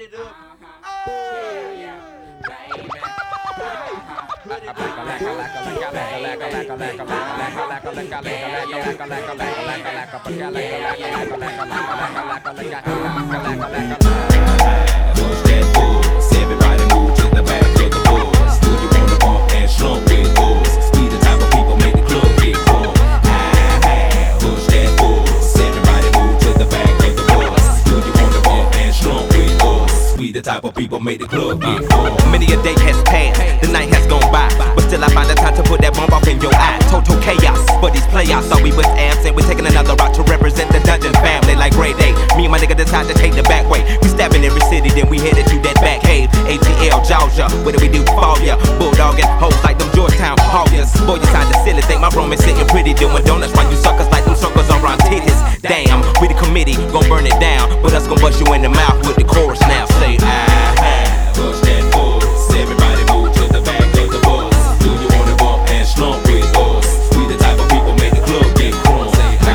it up. Oh, yeah, baby. Push that buzz, everybody move to the back of the bus. Do you wanna bump and slump with us? We the type of people make the club get crunk. Push that buzz, everybody move to the back of the bus. Do you wanna bump and slump with us? We the type of people make the club get crunk. Many a day has passed, the night has gone by, but still I find the time to put that bomb off in your eye. Total chaos, but these playoffs thought we was absent. We're taking another route to represent the Dungeon family like grade A. Me and my nigga decide to take the back way. We stabbing every city, then we headed to that back cave. ATL, Georgia, what do we do for ya? Bulldogging hoes like them Georgetown Hoyas. Boy, you sound silly, think my room is sitting pretty, doing donuts while you suckers like them circles around titties. Damn, we the committee, gon' burn it down, but us gon' bust you in the mouth with the chorus now. Say, push that buzz, everybody move to the back of the bus. Do you wanna bump and slump with us? We the type of people make the club get crunk.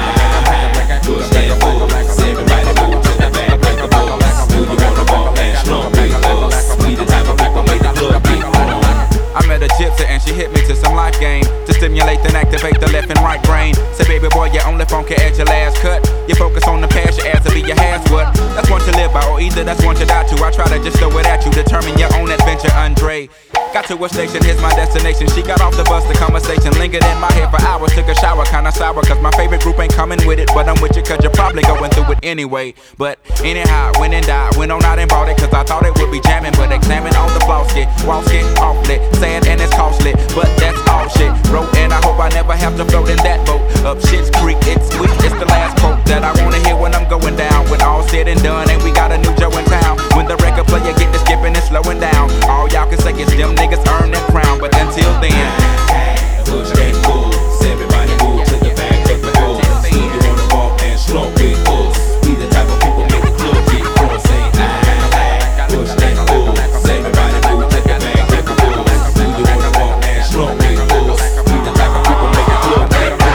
Push that buzz, everybody move to the back of the bus. Do you wanna bump and slump with us? We the type of people make the club get crunk. I met a gypsy and she hit me to some life game to stimulate and activate the left and right brain. Say, baby boy, you only funky at your last cut. You focus on the past, your ass to be your has what? That's one to live by, or either that's one to die to. I try to just throw it at you, determine your own adventure, Andre. Got to a station, here's my destination. She got off the bus, the conversation lingered in my head for hours. Took a shower, kinda sour, cause my favorite group ain't coming with it. But I'm with you, cause you're probably going through it anyway. But anyhow, went and died, went on out and bought it, cause I thought it would be jamming. But examine all the flaws, get walls get awfully sad and it's costly, but that's all shit. Wrote and I hope I never have to float in that boat. Up shit's creek, it's sweet, it's the last quote that I wanna hear when I'm going down. When all said and done, and we got a new Joe in town. When the record player get to skipping and slowing down, all y'all can say is them niggas earn that crown. But until then, push that buzz, everybody move to the back of the bus. Do you wanna bump and slump with us? We the type of people make the club get crunk. Say push that buzz, everybody move to the back of the bus. Do you wanna bump and slump with us? We the type of people make the club get crunk.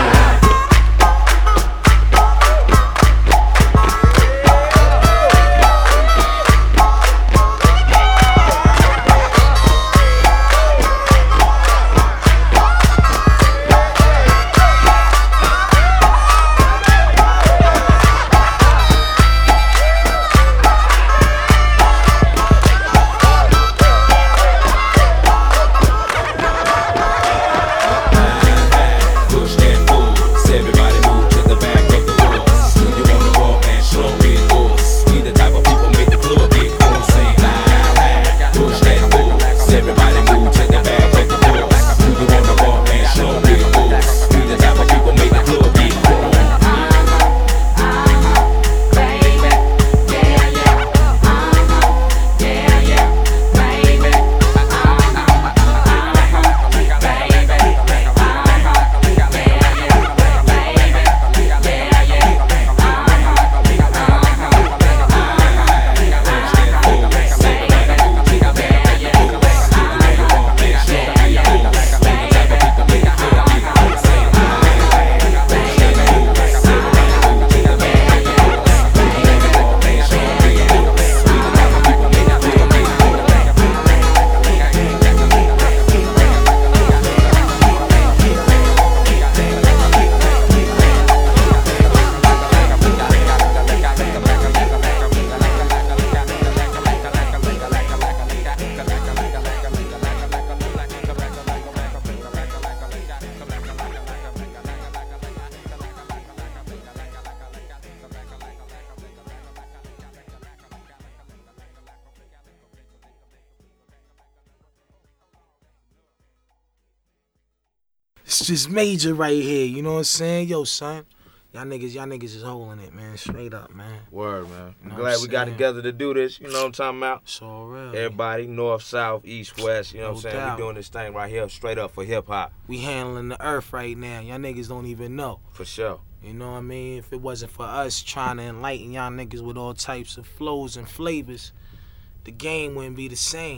It's just major right here, you know what I'm saying? Yo, son, y'all niggas is holding it, man. Straight up, man. Word, man. You know I'm glad we got saying? together to do this, you know what I'm talking about? It's all real. Everybody, north, south, east, west, you know what I'm saying? doubt. We doing this thing right here straight up for hip-hop. We handling the earth right now. Y'all niggas don't even know. For sure. You know what I mean? If it wasn't for us trying to enlighten y'all niggas with all types of flows and flavors, the game wouldn't be the same.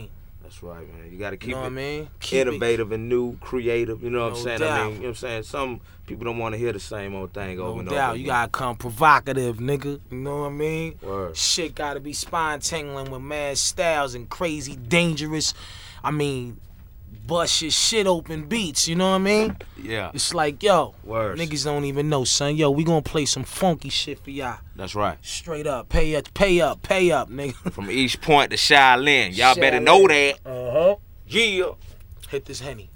That's right, man. You gotta keep You know what I it mean? Keep it- innovative and new, creative. You know what I'm No saying? doubt. I mean, you know what I'm saying? Some people don't want to hear the same old thing over No and doubt. over. You gotta come provocative, nigga. You know what I mean? Word. Shit gotta be spine tingling with mad styles and crazy, dangerous. I mean, bust your shit open beats. You know what I mean? Yeah. It's like, yo, Words. niggas don't even know, son. Yo, we gonna play some funky shit for y'all. That's right. Straight up, pay up, nigga. From East Point to Shaolin. Y'all better know that. Uh huh. Yeah. Hit this Henny.